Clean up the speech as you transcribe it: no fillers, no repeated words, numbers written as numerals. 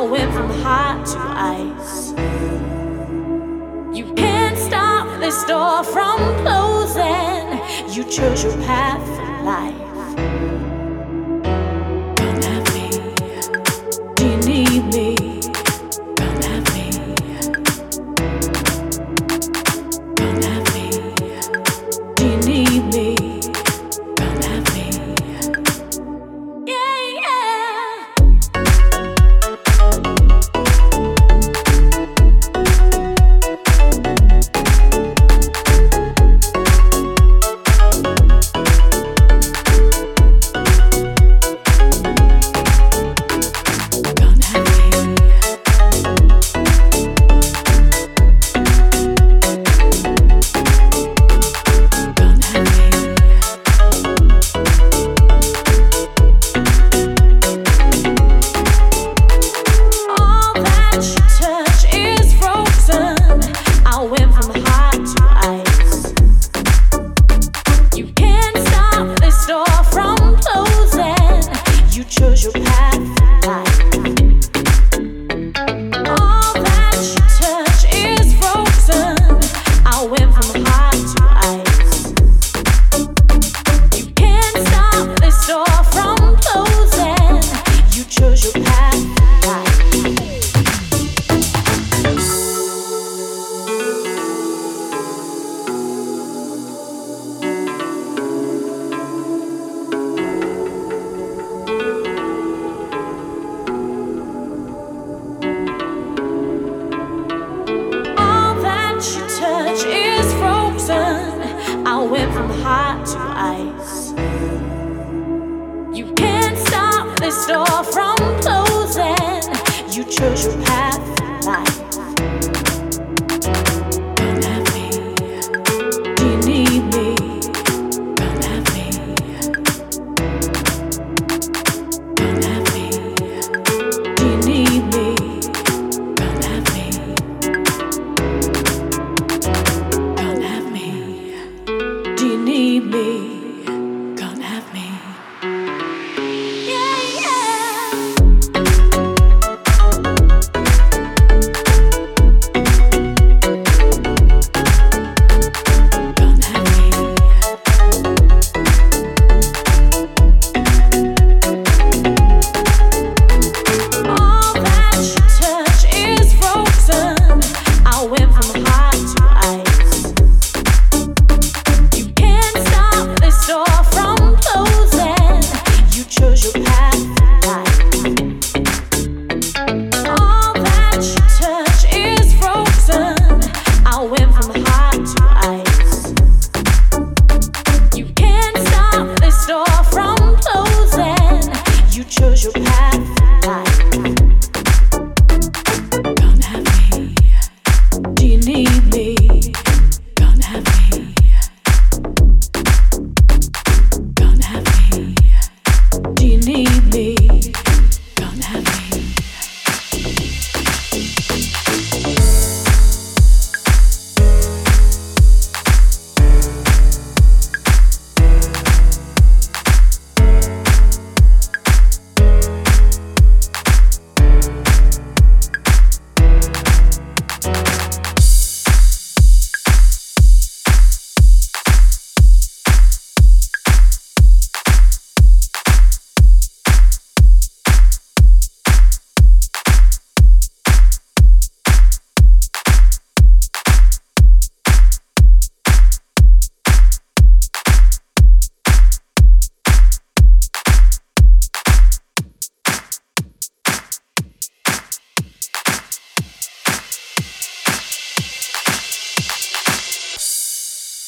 went from hot to ice. You can't stop this door from closing. You chose your path for life. Come at me. Do you need me? Come at me. Come at me. Do you need me? Come at me. Yeah, yeah. Choose your path for life. All that you touch is frozen. I went from hot to ice. You can't stop this door from closing. You chose your path for life. I went from hot to ice. You can't stop this door from closing. You chose your path for life. Come at me. Do you need me? Come at me. Come at me. Do you need me? Come at me. Come at me. Do you need me?